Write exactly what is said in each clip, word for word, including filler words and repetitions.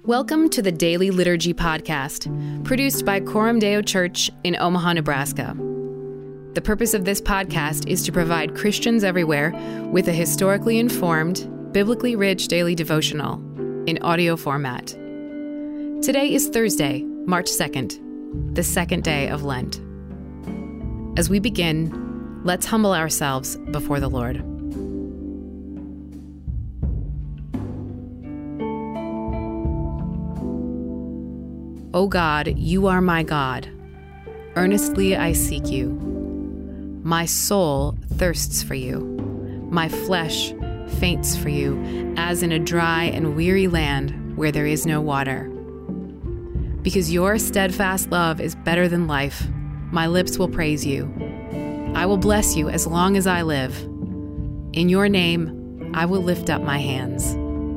Welcome to the Daily Liturgy Podcast, produced by Coram Deo Church in Omaha, Nebraska. The purpose of this podcast is to provide Christians everywhere with a historically informed, biblically rich daily devotional in audio format. Today is Thursday, March second, the second day of Lent. As we begin, let's humble ourselves before the Lord. O God, you are my God. Earnestly I seek you. My soul thirsts for you. My flesh faints for you, as in a dry and weary land where there is no water. Because your steadfast love is better than life, my lips will praise you. I will bless you as long as I live. In your name, I will lift up my hands.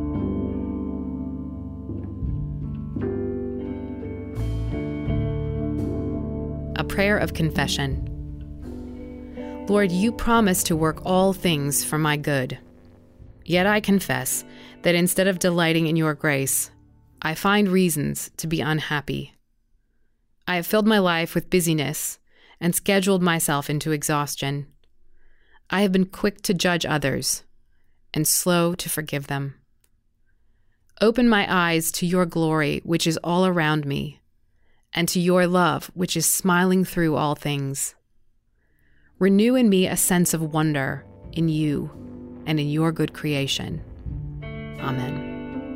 A prayer of confession. Lord, you promise to work all things for my good. Yet I confess that instead of delighting in your grace, I find reasons to be unhappy. I have filled my life with busyness and scheduled myself into exhaustion. I have been quick to judge others and slow to forgive them. Open my eyes to your glory, which is all around me, and to your love, which is smiling through all things. Renew in me a sense of wonder in you and in your good creation. Amen.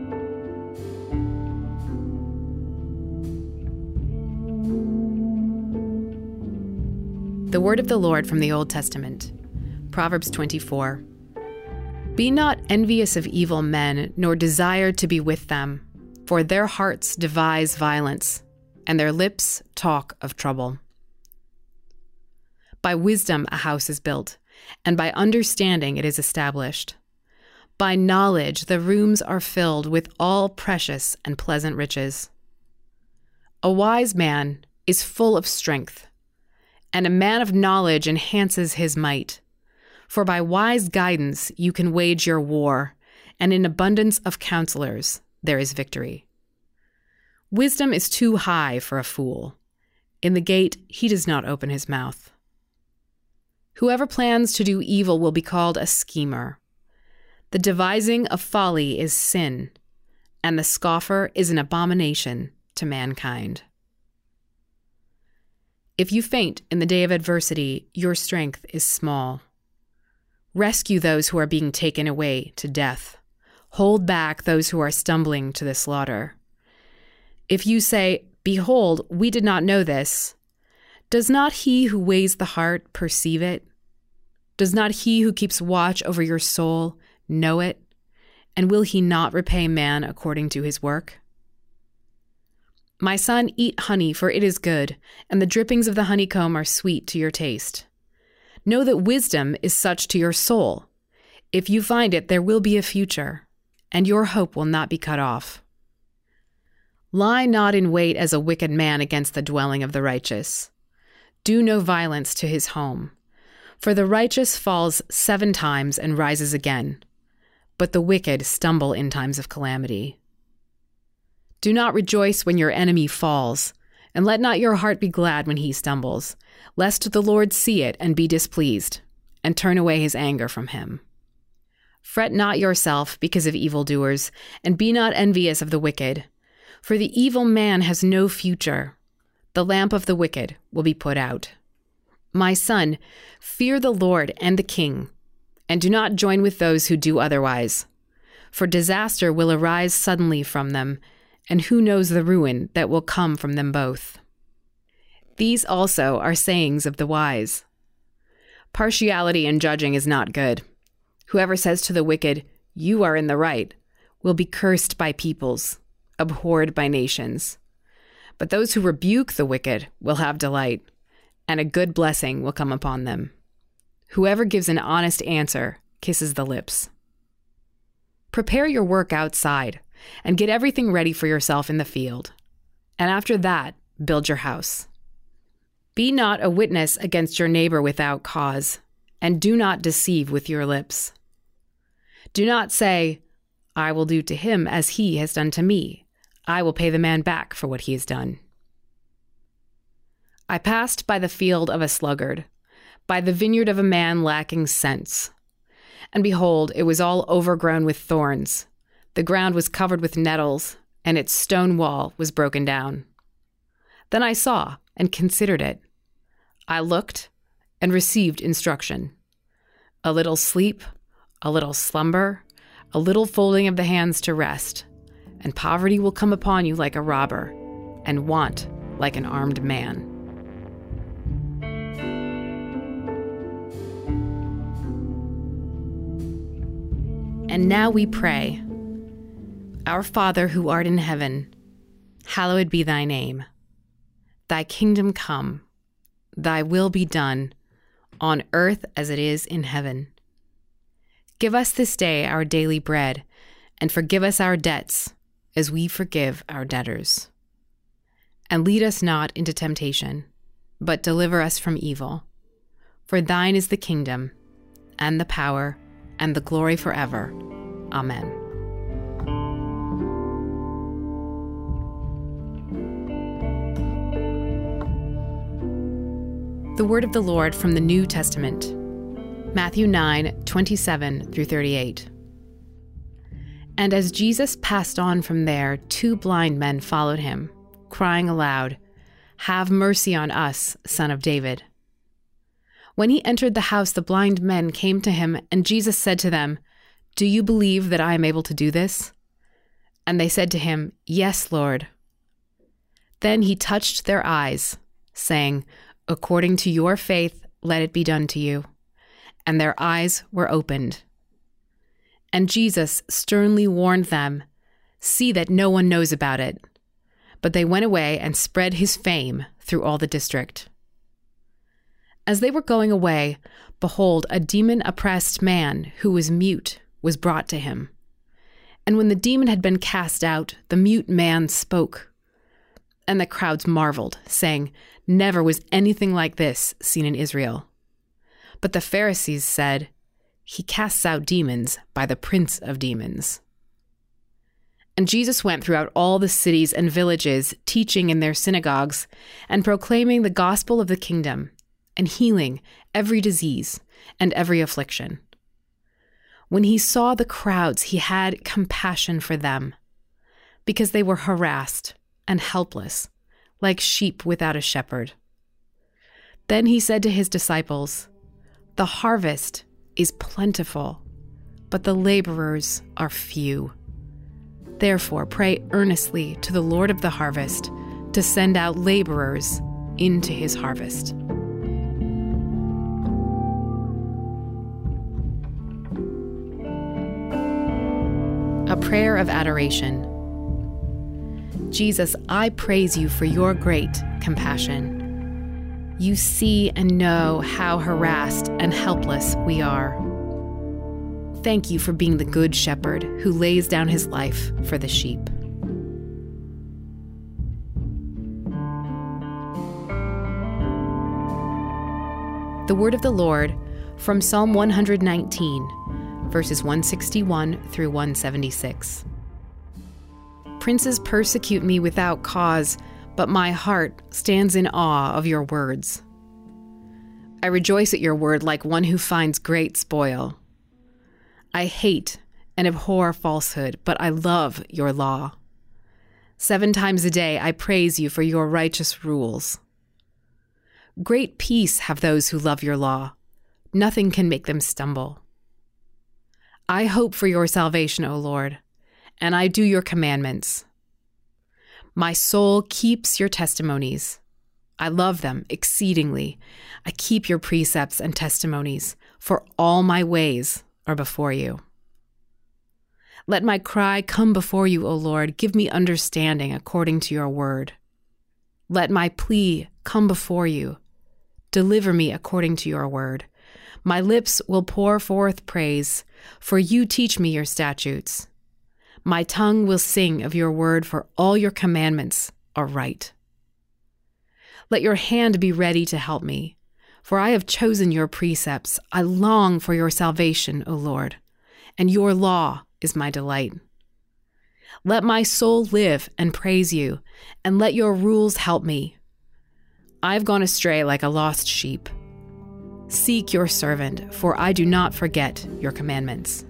The word of the Lord from the Old Testament, Proverbs twenty-four. Be not envious of evil men, nor desire to be with them, for their hearts devise violence, and their lips talk of trouble. By wisdom a house is built, and by understanding it is established. By knowledge the rooms are filled with all precious and pleasant riches. A wise man is full of strength, and a man of knowledge enhances his might. For by wise guidance you can wage your war, and in abundance of counselors there is victory. Wisdom is too high for a fool. In the gate he does not open his mouth. Whoever plans to do evil will be called a schemer. The devising of folly is sin, and the scoffer is an abomination to mankind. If you faint in the day of adversity, your strength is small. Rescue those who are being taken away to death. Hold back those who are stumbling to the slaughter. If you say, "Behold, we did not know this," does not he who weighs the heart perceive it? Does not he who keeps watch over your soul know it? And will he not repay man according to his work? My son, eat honey, for it is good, and the drippings of the honeycomb are sweet to your taste. Know that wisdom is such to your soul. If you find it, there will be a future, and your hope will not be cut off. Lie not in wait as a wicked man against the dwelling of the righteous. Do no violence to his home. For the righteous falls seven times and rises again, but the wicked stumble in times of calamity. Do not rejoice when your enemy falls, and let not your heart be glad when he stumbles, lest the Lord see it and be displeased, and turn away his anger from him. Fret not yourself because of evildoers, and be not envious of the wicked. For the evil man has no future. The lamp of the wicked will be put out. My son, fear the Lord and the king, and do not join with those who do otherwise. For disaster will arise suddenly from them, and who knows the ruin that will come from them both. These also are sayings of the wise. Partiality in judging is not good. Whoever says to the wicked, "You are in the right," will be cursed by peoples, abhorred by nations. But those who rebuke the wicked will have delight, and a good blessing will come upon them. Whoever gives an honest answer kisses the lips. Prepare your work outside, and get everything ready for yourself in the field. And after that, build your house. Be not a witness against your neighbor without cause, and do not deceive with your lips. Do not say, "I will do to him as he has done to me. I will pay the man back for what he has done. I passed by the field of a sluggard, by the vineyard of a man lacking sense. And behold, it was all overgrown with thorns. The ground was covered with nettles, and its stone wall was broken down. Then I saw and considered it. I looked and received instruction. A little sleep, a little slumber, a little folding of the hands to rest, and poverty will come upon you like a robber, and want like an armed man. And now we pray, Our Father who art in heaven, hallowed be thy name. Thy kingdom come, thy will be done, on earth as it is in heaven. Give us this day our daily bread, and forgive us our debts, as we forgive our debtors. And lead us not into temptation, but deliver us from evil. For thine is the kingdom, and the power, and the glory forever. Amen. The word of the Lord from the New Testament, Matthew nine, twenty-seven through thirty-eight. And as Jesus passed on from there, two blind men followed him, crying aloud, "Have mercy on us, Son of David." When he entered the house, the blind men came to him, and Jesus said to them, "Do you believe that I am able to do this?" And they said to him, "Yes, Lord." Then he touched their eyes, saying, "According to your faith, let it be done to you." And their eyes were opened. And Jesus sternly warned them, "See that no one knows about it." But they went away and spread his fame through all the district. As they were going away, behold, a demon-oppressed man who was mute was brought to him. And when the demon had been cast out, the mute man spoke. And the crowds marveled, saying, "Never was anything like this seen in Israel." But the Pharisees said, "He casts out demons by the prince of demons." And Jesus went throughout all the cities and villages, teaching in their synagogues, and proclaiming the gospel of the kingdom, and healing every disease and every affliction. When he saw the crowds, he had compassion for them, because they were harassed and helpless, like sheep without a shepherd. Then he said to his disciples, "The harvest is plentiful, but the laborers are few. Therefore, pray earnestly to the Lord of the harvest to send out laborers into his harvest." A prayer of adoration. Jesus, I praise you for your great compassion. You see and know how harassed and helpless we are. Thank you for being the good shepherd who lays down his life for the sheep. The word of the Lord from Psalm one nineteen, verses one sixty-one through one seventy-six. Princes persecute me without cause, but my heart stands in awe of your words. I rejoice at your word like one who finds great spoil. I hate and abhor falsehood, but I love your law. Seven times a day I praise you for your righteous rules. Great peace have those who love your law. Nothing can make them stumble. I hope for your salvation, O Lord, and I do your commandments. My soul keeps your testimonies. I love them exceedingly. I keep your precepts and testimonies, for all my ways are before you. Let my cry come before you, O Lord. Give me understanding according to your word. Let my plea come before you. Deliver me according to your word. My lips will pour forth praise, for you teach me your statutes. My tongue will sing of your word, for all your commandments are right. Let your hand be ready to help me, for I have chosen your precepts. I long for your salvation, O Lord, and your law is my delight. Let my soul live and praise you, and let your rules help me. I've gone astray like a lost sheep. Seek your servant, for I do not forget your commandments.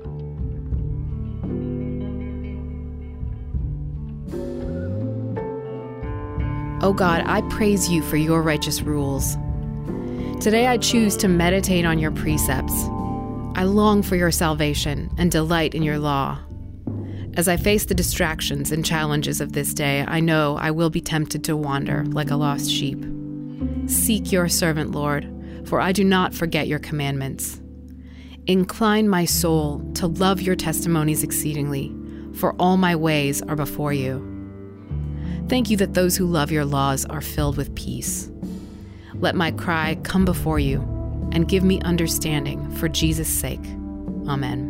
O God, I praise you for your righteous rules. Today I choose to meditate on your precepts. I long for your salvation and delight in your law. As I face the distractions and challenges of this day, I know I will be tempted to wander like a lost sheep. Seek your servant, Lord, for I do not forget your commandments. Incline my soul to love your testimonies exceedingly, for all my ways are before you. Thank you that those who love your laws are filled with peace. Let my cry come before you and give me understanding for Jesus' sake. Amen.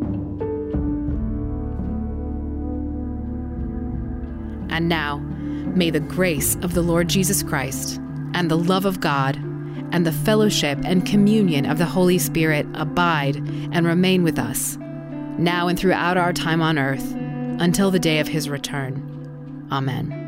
And now, may the grace of the Lord Jesus Christ and the love of God and the fellowship and communion of the Holy Spirit abide and remain with us, now and throughout our time on earth, until the day of his return. Amen.